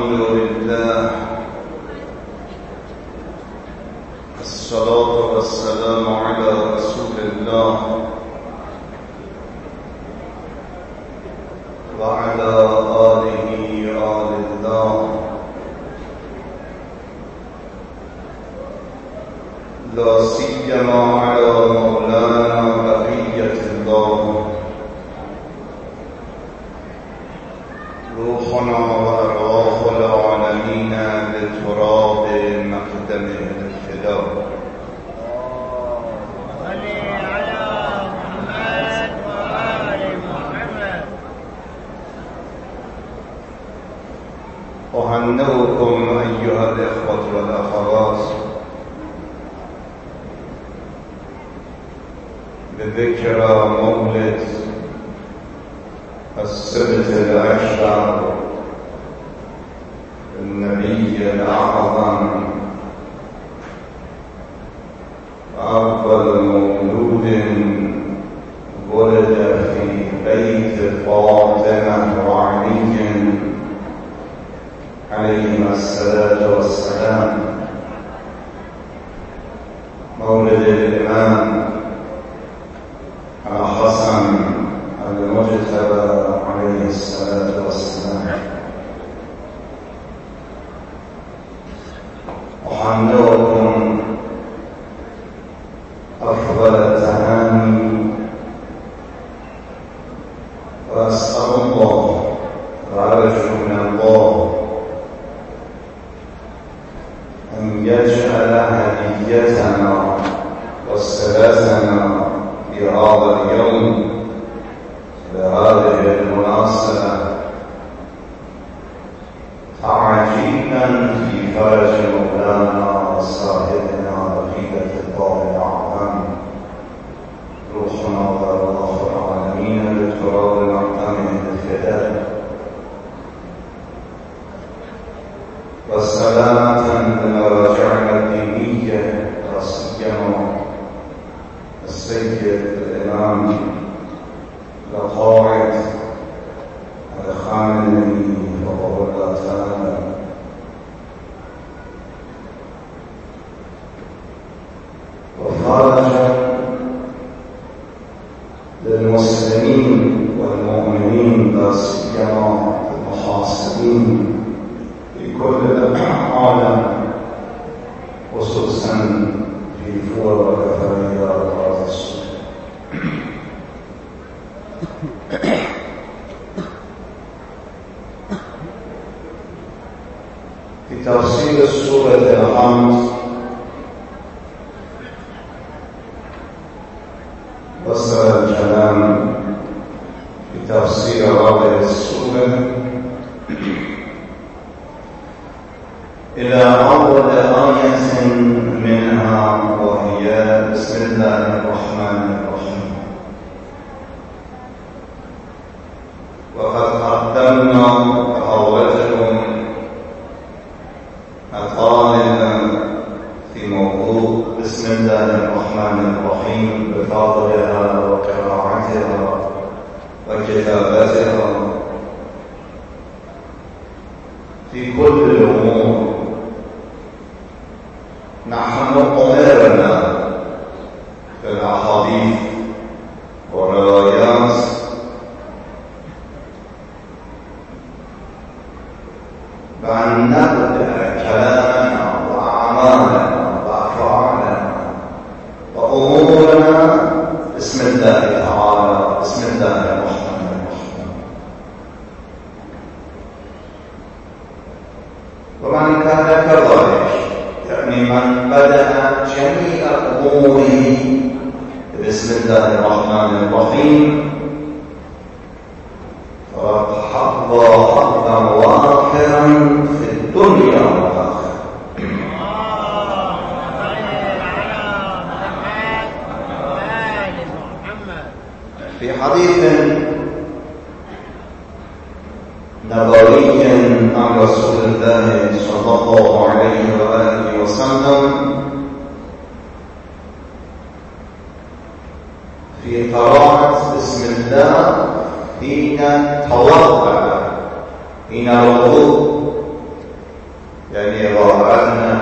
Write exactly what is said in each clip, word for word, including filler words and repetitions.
الحمد لله، الصلاة والسلام على رسول الله وعلى آله آل الله، لا سيما على مولانا بقية الله روحنا وأرواح العالمين لتراب مقدمه الفداء. صل على محمد وآل محمد. أهنئكم أيها الإخوة والأخوات بذكرى مولد السبت الأشهر النبي الأعظم، أفضل مولود ولد في بيت فاطمة وعلي عليهما الصلاة والسلام، مولد الإمام الحسن المجتبى عليه الصلاة والسلام. أهنئكم أفضل التهاني، وأسأل الله وأرجو من الله أن يجعل هديتنا وصلتنا في هذا اليوم بهذه المناسبة تعجيلا في فرج مولانا وصاحبنا بقية الله الأعظم، روحنا وأرواح العالمين لتراب مقدمه الفداء، وسلامة لمراجعنا الدينية، لا سيما السيد الإمام القائد الخامنئي رحمه الله تعالى، وفرجا للمسلمين والمؤمنين، لا سيما المحاصرين في كل العالم، خصوصا في فور وكفريات الأرض السورية. في تفسير سورة الحمد وصل الكلام في تفسير هذه السورة إلى أول آية منها، وهي بسم الله الرحمن الرحيم. وقد قدمنا أولكم أطالنا في موضوع بسم الله الرحمن الرحيم بفضلها وقراءتها وكتابتها في كل الأمور. نحن أمرنا في الأحاديث والروايات بأن نبدأ كلامنا وأعمالنا وأفعالنا وأمورنا بسم الله تعالى، بسم الله الرحمن الرحيم. ومن كان كذلك، يعني من بدأ جميع أموره بسم الله الرحمن الرحيم، فقد حظى حظا وافرا في الدنيا والآخرة. في حديث نبوي عن رسول الله صلى الله عليه وآله وسلم في قراءة بسم الله حين توضأ، حين الوضوء، يعني إذا أردنا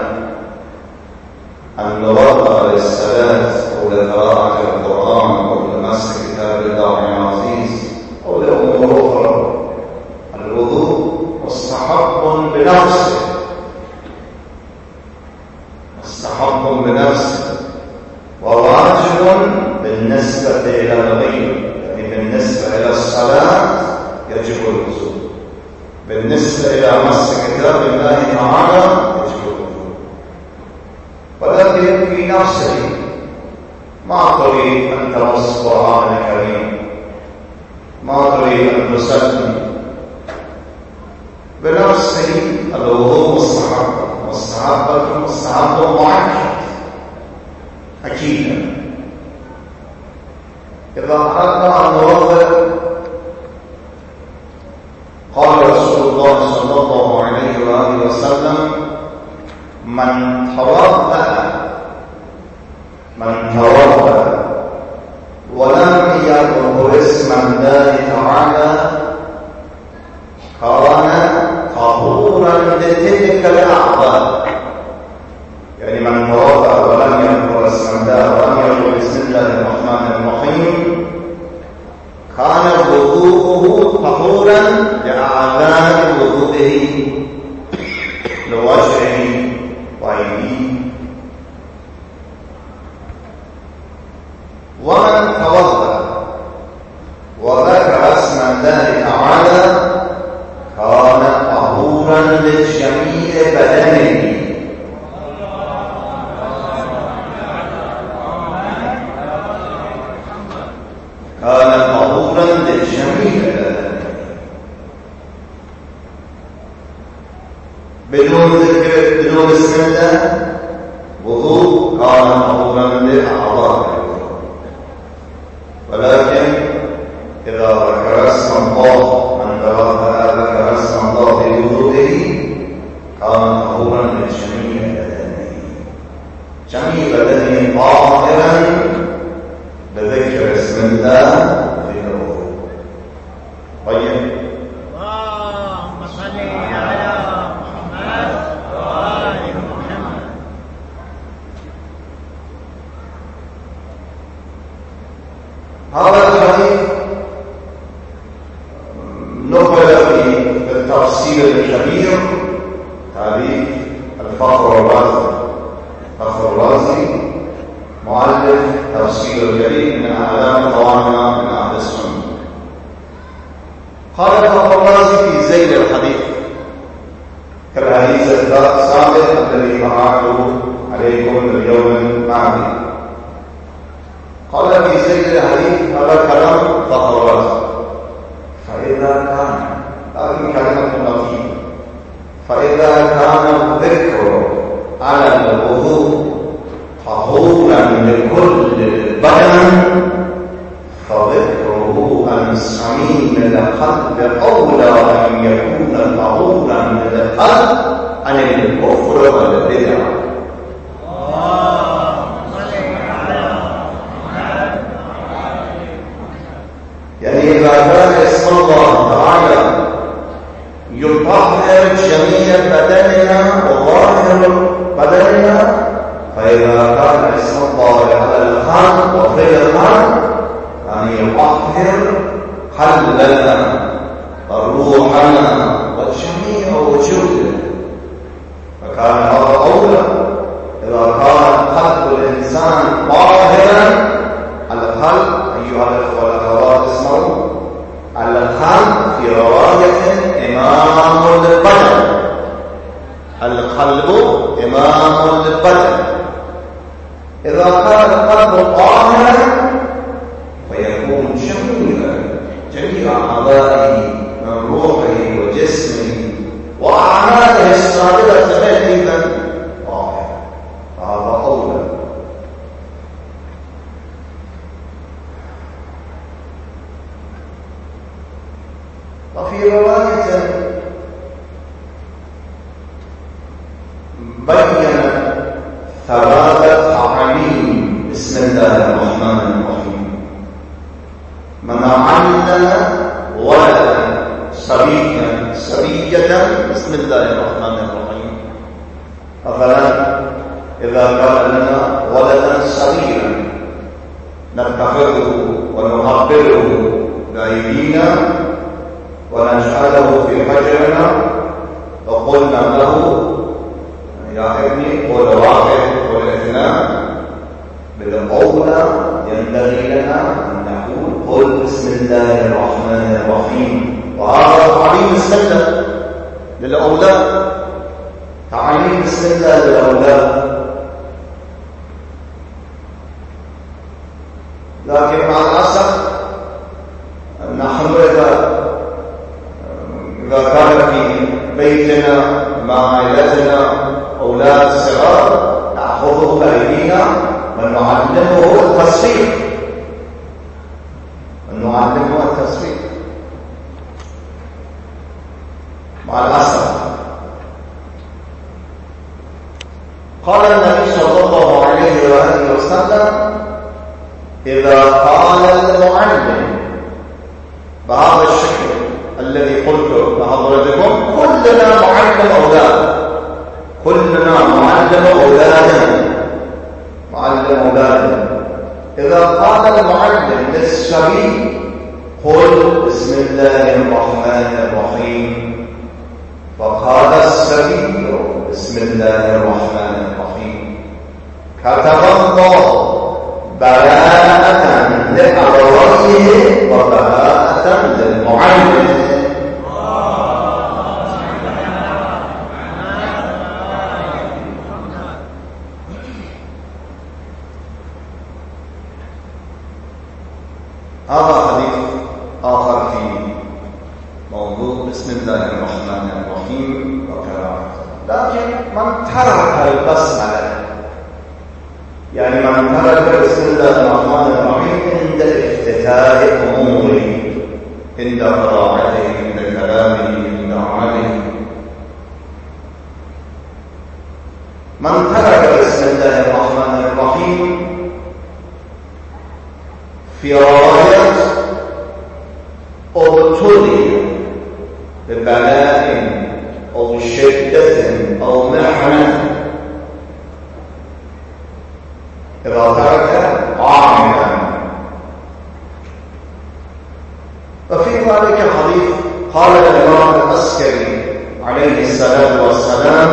أن نوضع للصلاة أو لقراءة القرآن أو لمس كتاب الله العزيز أو لأمور أخرى، الوضوء مستحب بنفسه، مستحب بنفسه وواجب بالنسبة إلى الغير. يعني بالنسبة إلى الصلاة يجب الوضوء، بالنسبة إلى مس كتاب الله تعالى يجب الوضوء، ولكن في نفسه ما تريد أن تمس القرآن الكريم، ما تريد أن تسلم بنفسه، الوضوء مستحب مستحب مستحب مؤكد أكيدا. إذا أردنا أن نوضح، قال رسول الله صلى الله عليه وآله وسلم: من توضأ من توضأ ولم يذكر اسم الله تعالى كان طهورا لتلك الأعضاء. يعني من توضأ ولم يذكر اسم الله ولم يقل بسم الله الرحمن الرحيم كان وضوءه طهورا لأعضاء وضوءه، لوجهه وأيديه. ومن توضأ وذكر اسم الله تعالى كان طهورا لجميع بدنه. كان طهورا للجميع بدون ذكر بدون اسم الله وضوء كان طهورا للأعضاء. ولكن إذا ذكر اسم الله من ذكر اسم الله في وضوءه كان طهورا لجميع بدنه، جميع بدنه طاهرا بذكر اسم الله في الوضوء. طيب، اللهم صل على محمد وآل محمد. هذا الحديث نقل في التفسير الكبير تاريخ الفخر الرازي. الفخر الرازي مؤلف تفسير الجليل من أعلام قوامنا من أهل السنة. قال الفخر الرازي في زيل الحديث كالحديث السابق الذي قرأته عليكم اليوم الماضي. قال في زيل الحديث هذا كلام الفخر الرازي: فإذا كان، لكن كلمة لطيفة، فإذا كان الذكر على الوضوء طهورا لكل البدن فذكره عن صميم القلب أولى أن يكون طهورا للقلب عن الكفر والبدع. يعني إذا كان اسم الله تعالى يطهر جميع بدننا وظاهر بدننا، فإذا كان اسم الله على القلب وفي القلب يعني يطهر قلبنا وروحنا وجميع وجودنا، فكان هذا أولى. إذا كان قلب الإنسان طاهرا، القلب أيها الأخوة والأخوات اسمعوا، القلب في رواية إمام للبدن، القلب إمام للبدن. إذا كان القلب طاهرا فيكون جميلا جميع أعضائه من روحه وجسمه وأعماله الصالحة أيضا طاهرة، فهذا أولى. وفي رواية بين ثلاثة تعاليم بسم الله الرحمن الرحيم: من علم ولدا صبيا صبية بسم الله الرحمن الرحيم، مثلا إذا كان لنا ولدا صغيرا نتخذه ونقبله بأيدينا ونجعله في حجرنا وقلنا له يا ابني قل واحد قل اثنان، بالأولى ينبغي لنا أن نقول قل بسم الله الرحمن الرحيم، وهذا تعليم السنة للأولاد، تعليم السنة للأولاد. لكن مع الأسف نحن إذا إذا كان في بيتنا مع عائلتنا أولاد صغار نأخذه بأيدينا ونعلمه التصفيق ونعلمه التصفيق مع الأسف. قال النبي صلى الله عليه وآله وسلم إذا قال المعلم بهذا الشكل الذي قلته لحضرتكم كلنا معلم أولاد، كلنا معلم أولادنا معلم أولادنا إذا قال المعلم للصبي قل بسم الله الرحمن الرحيم، فقال الصبي بسم الله الرحمن الرحيم، كتب الله براءة لأبويه وبراءة للمعلم. هذا حديث آخر في موضوع بسم الله الرحمن الرحيم وقراءته. لكن من ترك البسملة، يعني من ترك بسم الله الرحمن الرحيم عند افتتاح أموره، عند قراءته، عند كلامه، عند عمله، من ترك بسم الله الرحمن الرحيم في رواية ابتلي ببلاء أو شدة أو محنة، إذا ترك عاملا. وفي ذلك الحديث قال الإمام العسكري عليه الصلاة والسلام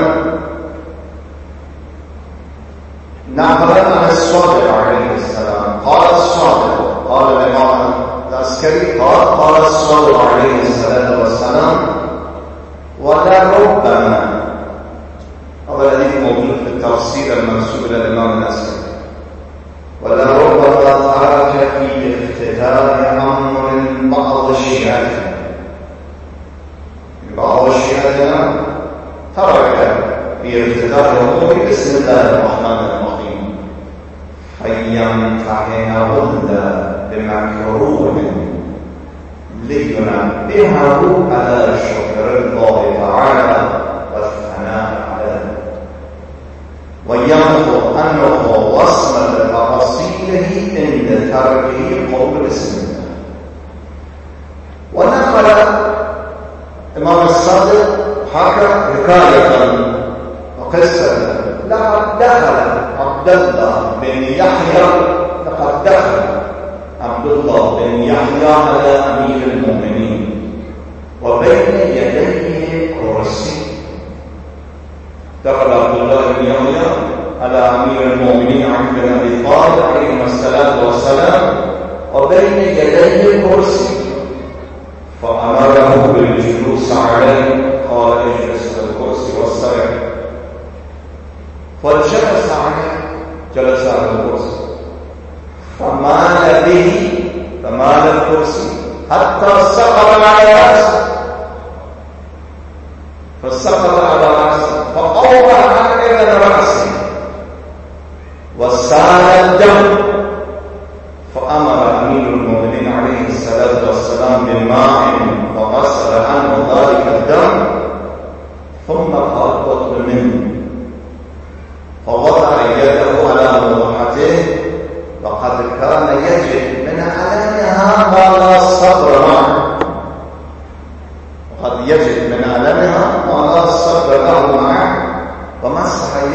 نقلا عن الصادق عليه السلام قال الصادق قال الإمام العسكري قال قال الصادق عليه الصلاة والسلام ولربما، هذا الحديث موجود في التفسير المنسوب إلى الإمام العسكري، ولربما ترك في افتتاح أمر بعض شيعتنا، بعض شيعتنا ترك في افتتاح أمور بسم الله الرحمن الرحيم فيمتحنهن بمكروه لينبهه على شكر الله تعالى والثناء عليه، وينظر أنه وصل لتفاصيله عند تركه قول بسم الله. ونقل الإمام الصادق حكى حكاية وقصة لقد دخل عبد الله بن يحيى لقد دخل عبد الله بن يحيى على أمير المؤمنين وبين يديه كرسي. دخل عبد الله بن يحيى على أمير المؤمنين علي بن أبي طالب عليه الصلاة والسلام وبين يديه كرسي، فأمره بالجلوس عليه، قال اجلس على الكرسي واسترح، فجلس عليه، جلس على الكرسي، فمال به فمال الكرسي حتى سقط على رأسه، فسقط على رأسه فأوضع على رأسه وسال الدم، فأمر أمير المؤمنين عليه الصلاة والسلام بماء فغسل عنه ذلك الدم، ثم قال اطلب منه، فوضع يده على مضحته وقد كان يجد من ألمها ما لا صبر معه، وقد يجد من ألمها ما لا صبر له معه، ومسح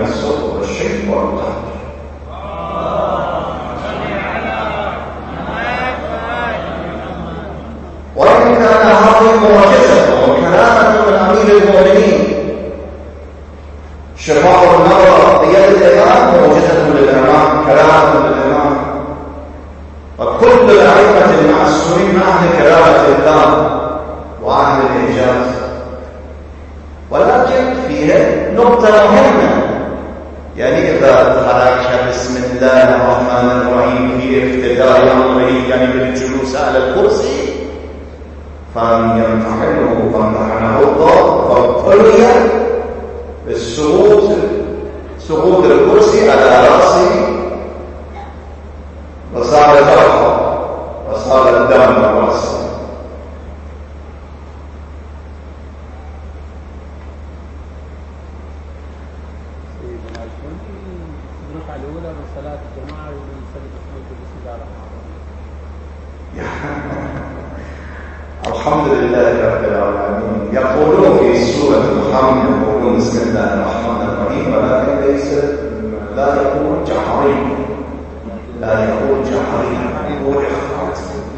من السوء والشرك والقهر. وإن كان هذه معجزة وكرامة من أمير المؤمنين شفاء النظر بيد الإمام، معجزة للإمام، كرامة للإمام، وكل الأئمة المعصومين من أهل كرامة الله وأهل الإنجاز. ولكن فيها نقطة مهمة، يعني إذا ترك بسم الله الرحمن الرحيم في افتداء أمره يعني بالجلوس على الكرسي فيمتحنه فامتحنه الله فابتلي بالسقوط سقوط الكرسي على رأسه وصار فرقا وصار الدم رأسه. الركعة الأولى من صلاة الجماعة ونصلي بسم الله الرحمن الرحيم. الحمد لله رب العالمين. يقولون في سورة محمد يقولون بسم الله الرحمن الرحيم، ولكن ليس لا يقول جهري، لا يقول جهري، يقول إخفاء.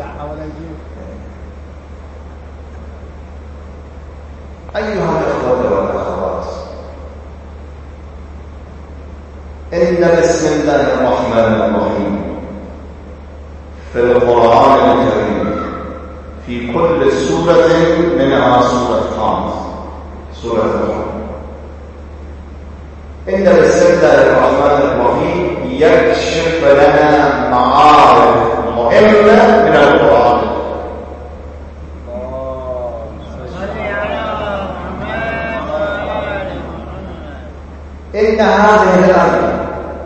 أيها الأخوة والأخوات، إن بسم الله الرحمن الرحيم في القرآن الكريم في كل سورة منها سورة خامس سورة محمد. إن بسم الله الرحمن الرحيم يكشف لنا معارف مهمة من القرآن. إن هذه الآية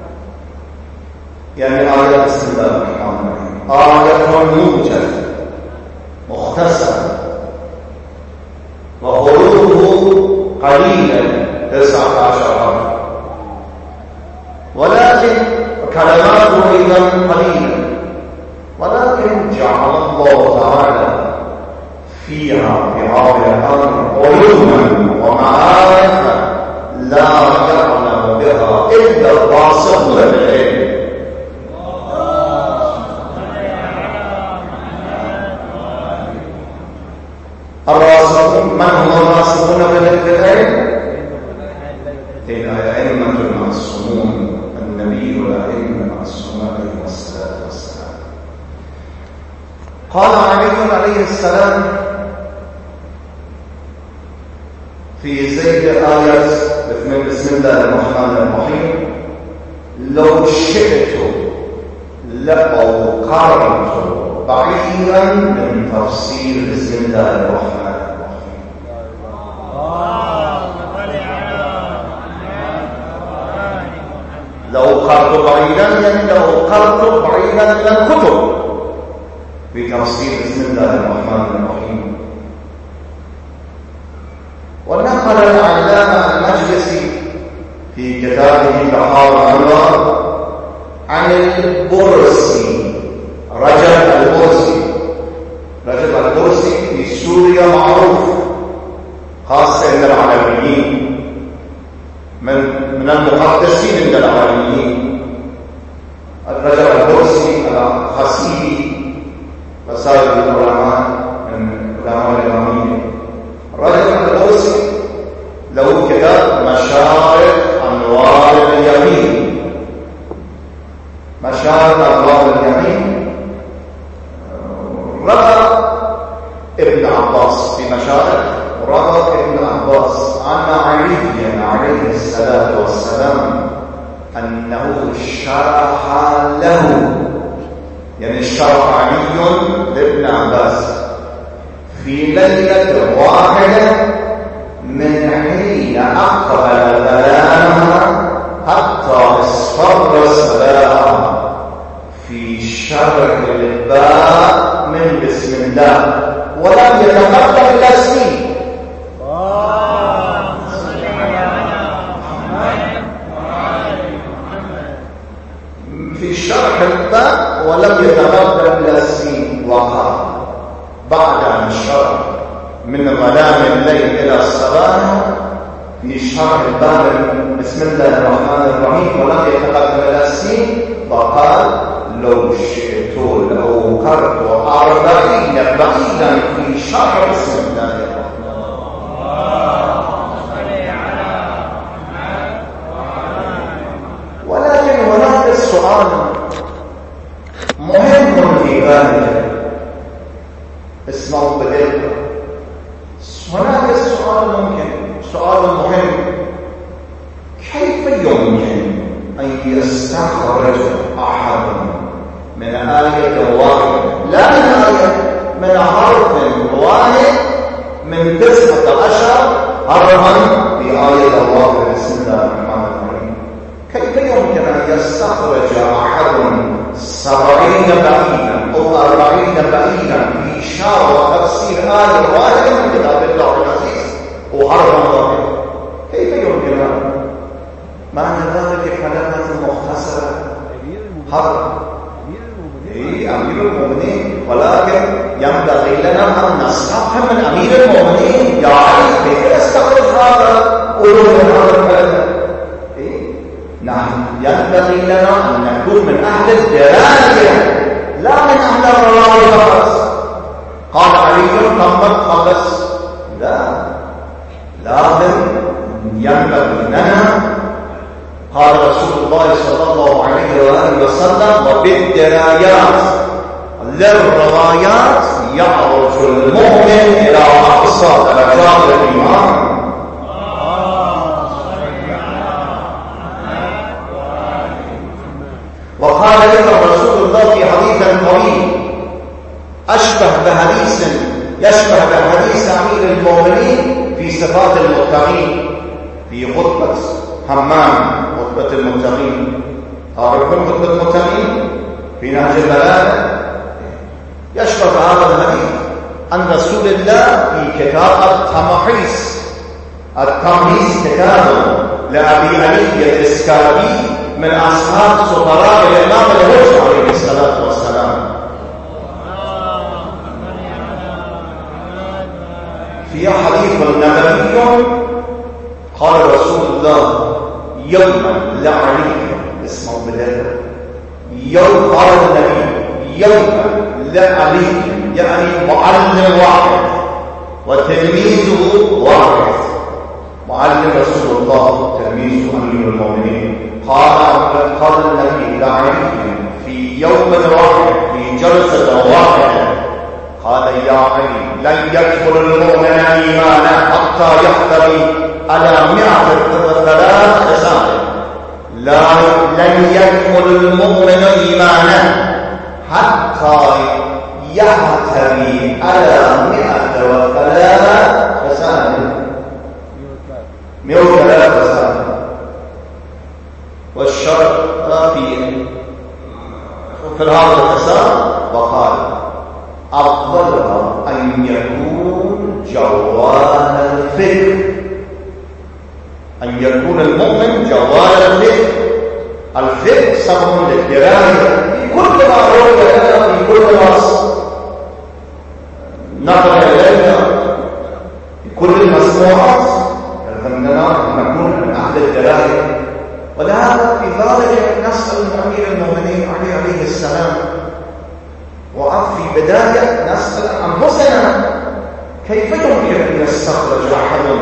يعني آية بسم الله الرحمن الرحيم آية موجزة مختصرة وحروفه قليلا تسعة عشر حرف، ولكن كلماته أيضا قليلة، ولكن جعل الله تعالى فيها في هذا الأمر علوما ومعارف لا يعلم بها إلا الراسخون بالعلم. الراسخون من هم الراسخون بالعلم؟ الأئمة المعصومون، النبي والأئمة المعصومون عليه الصلاة والسلام. قال علي عليه السلام في زيد آيات بسم الله الرحمن الرحيم: لو شئت لأوقرت بعيدا من تفسير بسم الله الرحمن الرحيم. لو قرت بعيدا يعني لو قرت بعيدا من الكتب في تفسير بسم الله الرحمن الرحيم. ونقل العلامة المجلسي في كتابه بحار الأنوار عن البرسي، رجب البرسي. رجب البرسي في سوريا معروف خاصة عند العلويين، من من المقدسين عند العلويين. رجب البرسي الخسيبي وسائر العلماء من علماء الإمامية. رجب البرسي له كتاب مشارق أنوار اليمين. مشارق أنوار اليمين روى ابن عباس في مشارق، روى ابن عباس عن علي عليه الصلاة والسلام أنه شرح له، يعني شرح علي لابن عباس في ليلة واحدة من حين أقبل بيانها حتى اصفر الصلاة في شرح الباء من بسم الله، ولم يتقدم إلى سنين. في شرح الباء ولم يتقدم إلى سنين، وقال بعد أن شرح من ظلام الليل إلى الصباح في شرح الباب بسم الله الرحمن الرحيم ولم يتقدم إلى السين وقال لو شئت لأوقرت أربعين بعيدا في شهر بسم الله الرحمن الرحيم. ولكن هناك سؤال مهم في ذلك، اسمعوا بدقة. هناك سؤال ممكن سؤال مهم، كيف يمكن أن يستخرج أحد من آية واحدة، لا من آية، من حرف واحد من تسعة عشر حرفا في آية الله بسم الله الرحمن الرحيم؟ كيف يمكن أن يستخرج أحد سبعين بعيدا أو أربعين بعيدا في شرح تفسير آية واحدة من كتاب الله العزيز وحرفا واحد؟ كيف يمكن هذا؟ معنى ذلك كلمة مختصرة حرف إيه أمير المؤمنين، ولكن ينبغي لنا أن نستفهم من أمير المؤمنين يا علي كيف يستخرج هذا أولو من هذا الكلام. إيه نحن ينبغي لنا أن نكون من أهل الدراية لا من أهل الرواية فقط. قال علي محمد خلص، لا، لازم ينبغي لنا. قال رسول الله صلى الله عليه وآله وسلم وبالدرايات للروايات يعرج المؤمن إلى أقصى درجات الإيمان. وقال لنا رسول الله في حديث طويل أشبه بحديث يشبه بحديث أمير المؤمنين في صفات المتقين في خطبة حمام، خطبة المتقين. تعرفون خطبة المتقين في نهج البلاغة؟ يشبه هذا الحديث عن رسول الله في كتاب التمحيص. التمحيص كتابه لأبي علي الإسكابي من أصحاب سفراء الإمام الهجر عليه الصلاة والسلام. في حديث نبوي قال رسول الله يوما لعلي، اسمعوا بالله، يوم قال النبي يوما لعلي يعني معلم واحد وتلميذه واحد. معلم رسول الله تلميذ أمير المؤمنين. قال قال النبي لعلي في يوم واحد في جلسة واحدة قال يا علي لن يدخل المؤمن إيمانا حتى يحتوي على مئة وثلاث خصال. لا لن يدخل المؤمن إيمانا حتى يحتوي على مئة وثلاث خصال. مئة وثلاث خصال. والشرط في في هذا الخصال وقال أفضلها أن يكون جوال الفكر، أن يكون المؤمن جوال الفكر. الفكر سبب للدراية في كل ما روي لنا، في كل ما نقل إلينا، في كل المسموعات يلزمنا أن نكون من أهل الدراية. ولهذا في ذلك نسأل أمير المؤمنين علي عليه السلام، وفي بداية نسأل أنفسنا كيف يمكن أن يستخرج أحد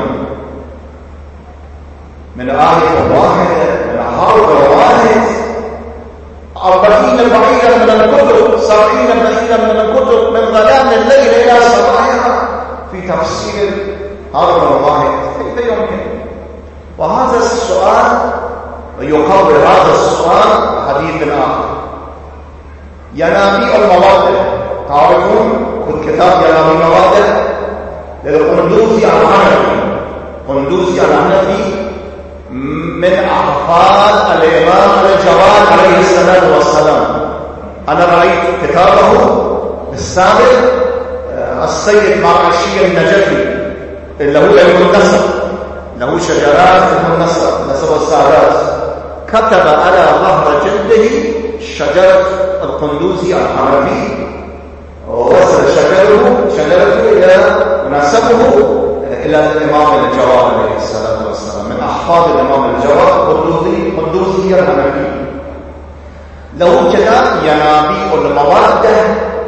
من آية واحدة من حرف واحد أربعين بعيدا من الكتب، سبعين بعيدا من الكتب، من ظلام الليل إلى صباحها في تفسير حرف واحد؟ كيف يمكن؟ وهذا السؤال ويقابل هذا السؤال حديث آخر، ينابيع المواضع. تعرفون كتاب ينابيع المواضع للقندوزي الحنفي. قندوزي الحنفي من أحفاد الإمام الجواد عليه الصلاة والسلام. أنا رأيت كتابه السابق السيد مرعشي النجفي اللي هو له النسب، له شجرات له النسب، نسب السادات. كتب على ظهر جلده شجرة القندوزي الحنفي، ووصل شجرته شجرته إلى نسبه إلى الإمام الجواد عليه الصلاة والسلام من أحفاد أحفاد الإمام الجواد قدوسي قدوسي الحنفي له كتاب ينابيع المودة.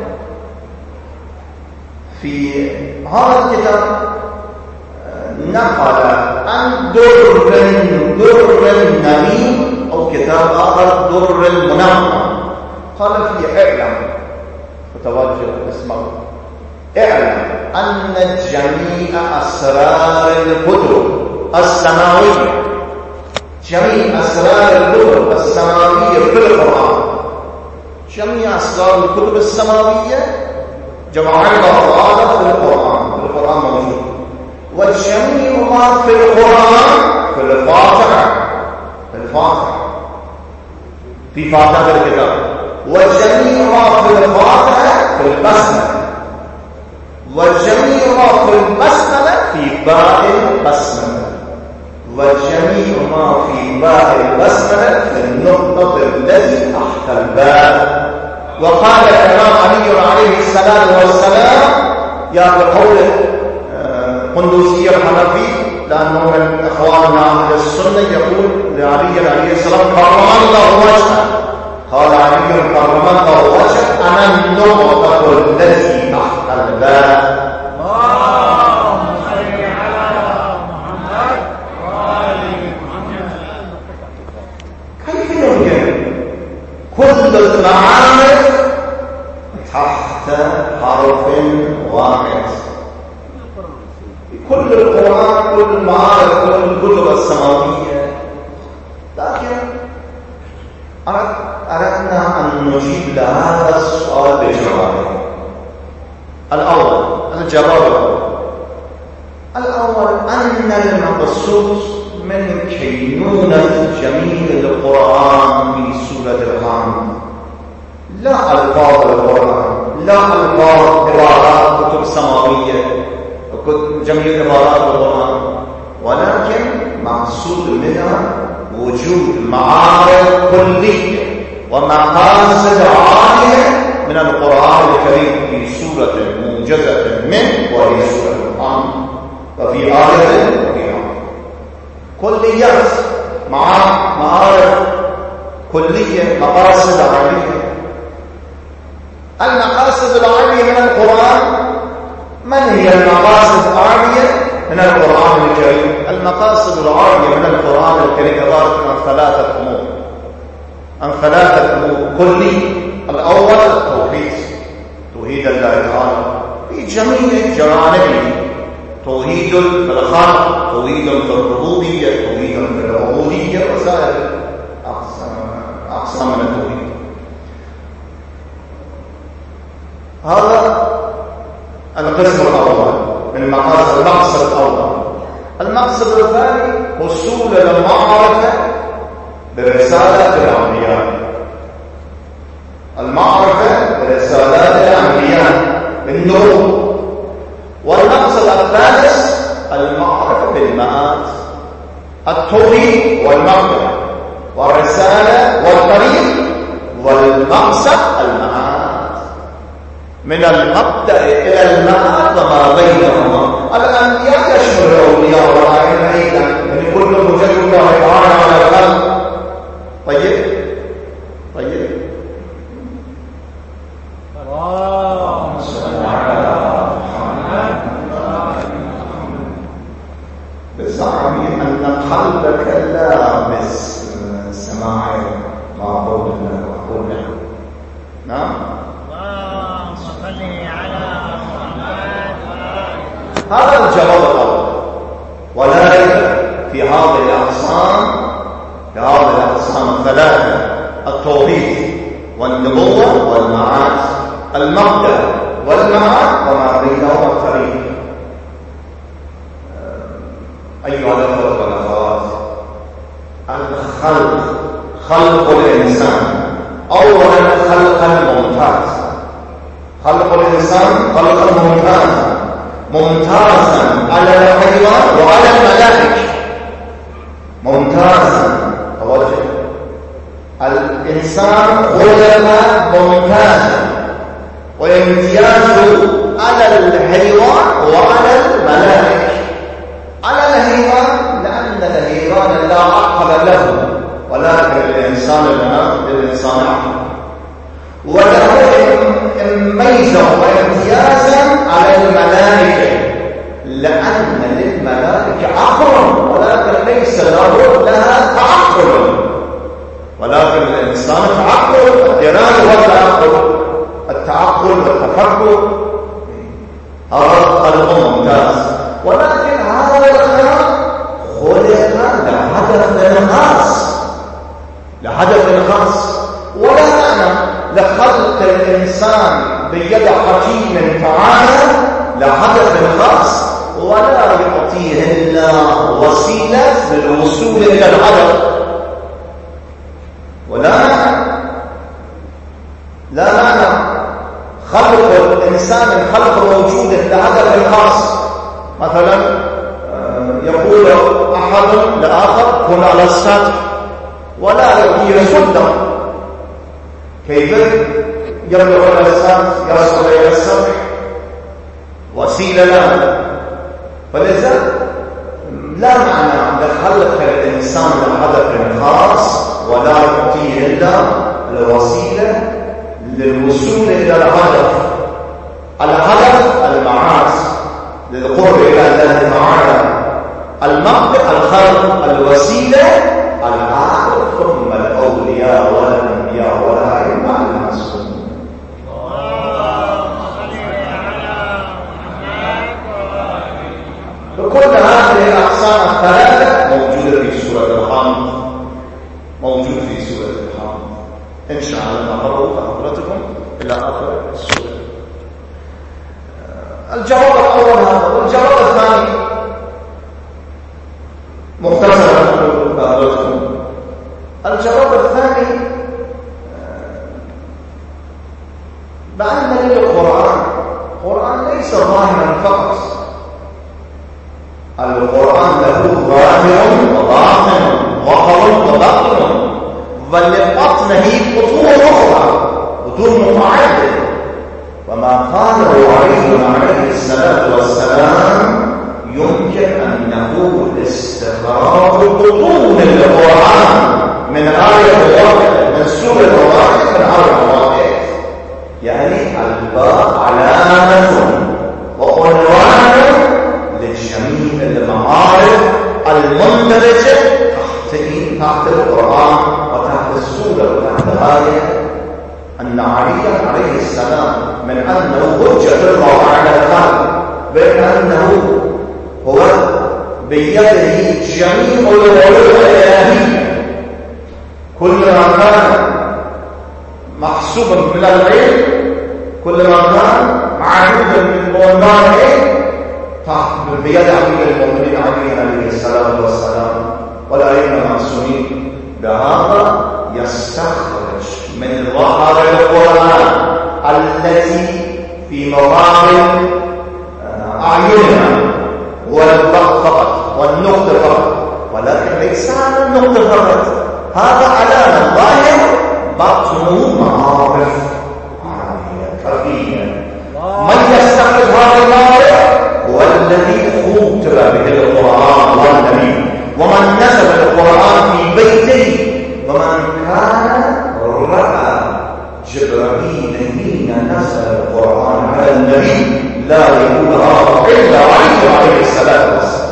في هذا الكتاب نقل عن در در النميم أو كتاب آخر در المنقى. قال في اعلم فتوجه اسمه اعلم أن جميع أسرار الكتب السماوية جميع أسرار الكتب السماوية في القرآن جميع أسرار الكتب السماوية جمعها الله في القرآن في القرآن موجود وجميع ما في القرآن في الفاتحة في الفاتحة في فاتحة الكتاب وجميع ما في الفاتحة في البسملة وجميع ما في البسملة في باء البسملة وجميع ما في باء البسملة في النقطة التي تحت الباء. وقال الإمام علي عليه الصلاة والسلام يا بقول قندوسي الحنفي لأنه من إخواننا أهل السنة يقول لعلي عليه السلام كرم الله وجهه قال علي كرم الله وجهه أنا النقطة التي تحت الباء. اللهم صل على محمد وآل محمد. كيف يمكن كل المعارف تحت حرف واحد؟ كل القرآن كل المعارف كل الكتب السماوية. لكن أردنا أن نجيب لهذا السؤال بجوابه. الأول الجواب الأول أن المقصود من كينونة جميع القرآن في سورة الحمد لا ألفاظ القرآن لا ألفاظ عبارات كتب سماوية جميع عبارات القرآن ولكن مقصود منها وجود معارف كلية ومقاصد عالية من القرآن الكريم في سورة موجزة منه وهي سورة الحمد وفي آية وفي آية كليات مع معارف كلية مقاصد عالية. المقاصد العالية من القرآن من هي المقاصد العالية من القرآن الكريم؟ المقاصد العالية من القرآن الكريم عبارة عن ثلاثة أمور عن ثلاثة أمور كلية. الأول التوحيد توحيد الله تعالى في جميع جوانبه توحيد في الخلق توحيد في الربوبية توحيد في العبودية وسائر أقسام من التوحيد. هذا القسم الأول من المقاصد. المقصد الأول. المقصد الثاني وصول المعرفة برسالة الأنبياء المعرفة برسالات الأنبياء بالنور. والمقصد الثالث المعرفة بالمآت التوحيد والمغفرة والرسالة والطريق والمقصد المآت من المبدأ إلى المآت وما بينهما. الأنبياء يشمل الأولياء والآخرين أيضا من كل وجه الله تعالى على الخلق. طيب طيب اللهم صل على محمد. بزعمي أن قلبك لامس سماع ما قلنا. نعم. اللهم صل على محمد. هذا الجواب الأول. ولا ريب في هذه الأقسام في هذه الأقسام الثلاثة التوحيد والنبوة والمعاد المبدأ والمعاد وما بينهما الطريق. أيها الأخوة والأخوات الخلق خلق الإنسان أولا خلقا ممتازا. خلق الإنسان خلقا ممتازا ممتازا على الحيوان وعلى الملائكة. ممتازا توجه الإنسان خلق ممتازا وامتيازه على الحيوان وعلى الملائكة. على الحيوان لأن الحيوان لهدف خاص لهدف خاص، ولا معنى لخلق الإنسان بيد حكيم تعالى لهدف خاص ولا يعطيه الله وسيلة للوصول إلى الهدف. ولا معنى لا معنى خلق الإنسان خلق موجود لهدف خاص. مثلا يقول أحد لآخر كن على السطح ولا يعطيه سلطة، كيف يبلغ على السطح يصل إلى السطح؟ وسيلة له. فلذا لا معنى لخلق الإنسان لهدف خاص ولا يعطيه إلا الوسيلة للوصول إلى الهدف. الهدف المعاص للقرب إلى الله تعالى، المبدأ الخلق، الوسيلة الآخر، ثم الأولياء والأنبياء والأئمة المعصومين. وكل هذه الأقسام الثلاثة موجودة في سورة الحمد، موجود في سورة الحمد. إن شاء الله نقرأ حضرتكم إلى آخر السورة. الجواب الأول هذا، والجواب الثاني مختصرا حضرتكم. الجواب الثاني بأن للقرآن القرآن ليس ظاهرا فقط، القرآن له ظاهر وباطن وظهر وباطن، بل لبطنه خطوط أخرى خطوط متعددة. وما قاله عليه الصلاة والسلام يمكن أن نقول استخراج بطون القرآن من آية واحدة من سورة واحدة من أربع آيات، يعني الباء علامة وعنوان لجميع المعارف المندرجة تحت القرآن وتحت السورة وتحت الآية. أن علي عليه السلام من أنه حجة الله على الخلق، بأنه هو بيده جميع العلوم الإلهية، كل ما كان محسوبا من العلم، كل ما كان معروفا من عنوان العلم تحت بيد أمير المؤمنين علي عليه الصلاة والسلام والأئمة المعصومين. بهذا يستخرج من ظهر القرآن التي في مقابل أعيننا هو البحث فقط والنقطة فقط، ولكن ليس على النقطة فقط، هذا علامة ظاهر بطنه معارف عربية كثيرة. من يستخرج هذا المعارف هو الذي خوتب به القرآن والنبي، ومن نزل القرآن في بيته، ومن كان رأى جبرائيل حين نزل القرآن على النبي لا يقول هذا إلا عليه عليه الصلاة والسلام.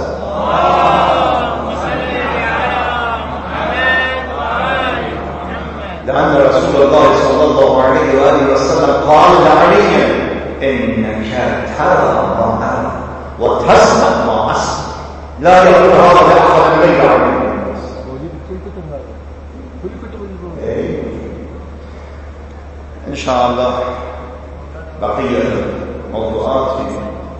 لأن رسول الله صلى الله عليه وآله وسلم قال لعلي إنك ترى ما أرى وتسمع ما أسمع، لا يقول هذا لأحد غير عليه. إن شاء الله بقية الموضوعات في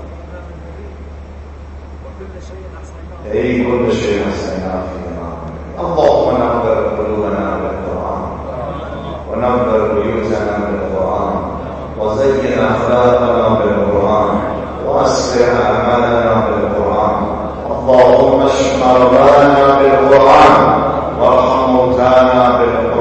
أي كل شيء حسنات فينا. اللهم نقبل قلوبنا بالقرآن، ونقبل بيوتنا بالقرآن، وزين أخلاقنا بالقرآن، وأصلح أعمالنا بالقرآن. اللهم اشف مرضانا بالقرآن، وارحم موتانا بالقرآن.